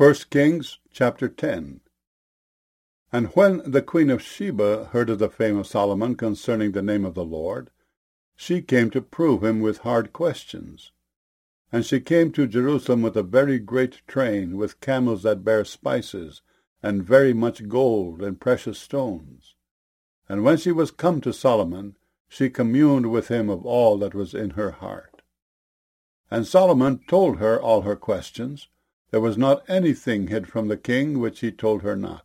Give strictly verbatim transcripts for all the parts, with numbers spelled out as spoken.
First Kings chapter ten. And when the queen of Sheba heard of the fame of Solomon concerning the name of the Lord, she came to prove him with hard questions. And she came to Jerusalem with a very great train, with camels that bare spices, and very much gold and precious stones. And when she was come to Solomon, she communed with him of all that was in her heart. And Solomon told her all her questions. There was not anything hid from the king which he told her not.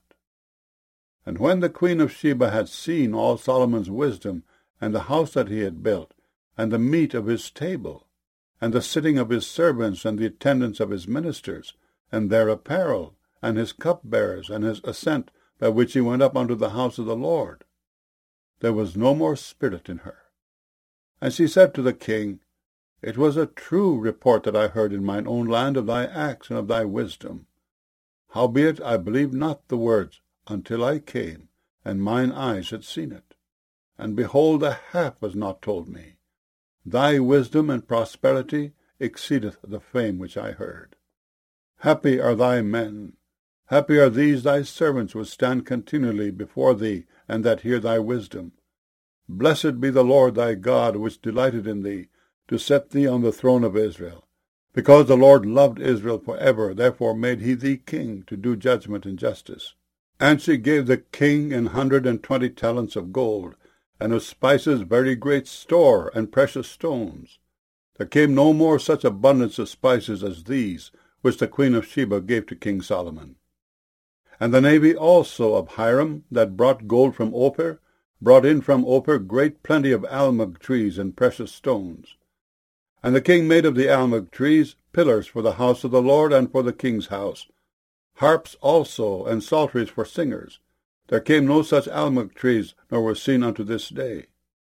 And when the queen of Sheba had seen all Solomon's wisdom, and the house that he had built, and the meat of his table, and the sitting of his servants, and the attendance of his ministers, and their apparel, and his cupbearers, and his ascent by which he went up unto the house of the Lord, there was no more spirit in her. And she said to the king, It was a true report that I heard in mine own land of thy acts and of thy wisdom. Howbeit I believed not the words until I came, and mine eyes had seen it. And behold, the half was not told me. Thy wisdom and prosperity exceedeth the fame which I heard. Happy are thy men, happy are these thy servants which stand continually before thee, and that hear thy wisdom. Blessed be the Lord thy God, which delighted in thee, to set thee on the throne of Israel. Because the Lord loved Israel for ever, therefore made he thee king, to do judgment and justice. And she gave the king an hundred and twenty talents of gold, and of spices very great store, and precious stones. There came no more such abundance of spices as these, which the queen of Sheba gave to King Solomon. And the navy also of Hiram, that brought gold from Ophir, brought in from Ophir great plenty of almug trees and precious stones. And the king made of the almug trees pillars for the house of the Lord and for the king's house, harps also, and psalteries for singers. There came no such almug trees, nor were seen unto this day.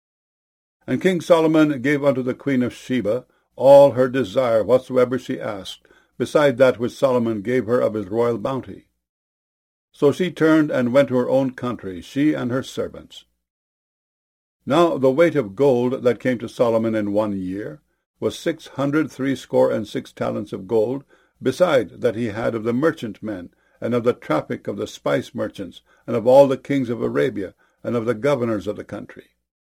And King Solomon gave unto the queen of Sheba all her desire whatsoever she asked, beside that which Solomon gave her of his royal bounty. So she turned and went to her own country, she and her servants. Now the weight of gold that came to Solomon in one year was six hundred threescore and six talents of gold, beside that he had of the merchantmen, and of the traffic of the spice merchants, and of all the kings of Arabia, and of the governors of the country.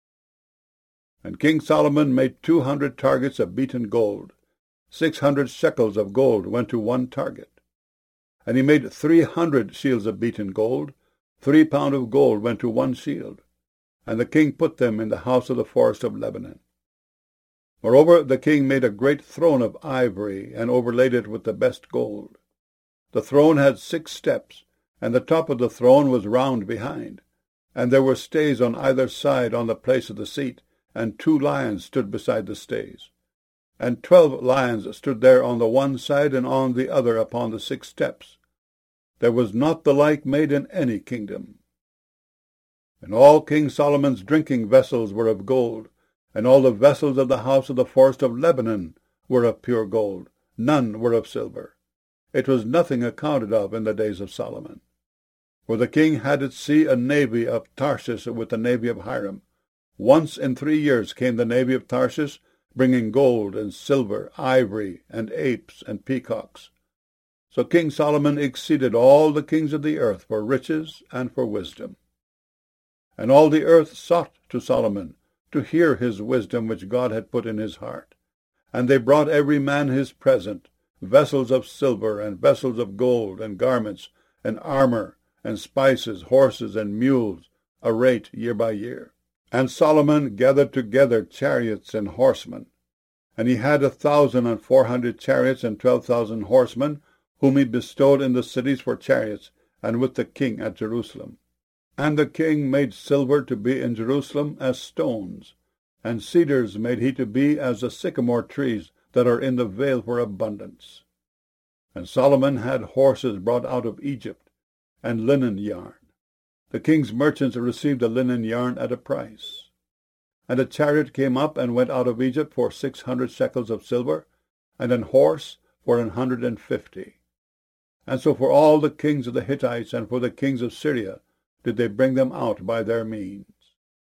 And King Solomon made two hundred targets of beaten gold. Six hundred shekels of gold went to one target. And he made three hundred shields of beaten gold. Three pound of gold went to one shield. And the king put them in the house of the forest of Lebanon. Moreover, the king made a great throne of ivory, and overlaid it with the best gold. The throne had six steps, and the top of the throne was round behind. And there were stays on either side on the place of the seat, and two lions stood beside the stays. And twelve lions stood there on the one side and on the other upon the six steps. There was not the like made in any kingdom. And all King Solomon's drinking vessels were of gold, and all the vessels of the house of the forest of Lebanon were of pure gold. None were of silver. It was nothing accounted of in the days of Solomon. For the king had at sea a navy of Tarshish with the navy of Hiram. Once in three years came the navy of Tarshish, bringing gold and silver, ivory, and apes, and peacocks. So King Solomon exceeded all the kings of the earth for riches and for wisdom. And all the earth sought to Solomon, to hear his wisdom which God had put in his heart. And they brought every man his present, vessels of silver, and vessels of gold, and garments, and armor, and spices, horses, and mules, a rate year by year. And Solomon gathered together chariots and horsemen. And he had a thousand and four hundred chariots and twelve thousand horsemen, whom he bestowed in the cities for chariots, and with the king at Jerusalem. And the king made silver to be in Jerusalem as stones, and cedars made he to be as the sycamore trees that are in the vale for abundance. And Solomon had horses brought out of Egypt, and linen yarn. The king's merchants received the linen yarn at a price. And a chariot came up and went out of Egypt for six hundred shekels of silver, and an horse for an hundred and fifty. And so for all the kings of the Hittites and for the kings of Syria did they bring them out by their means.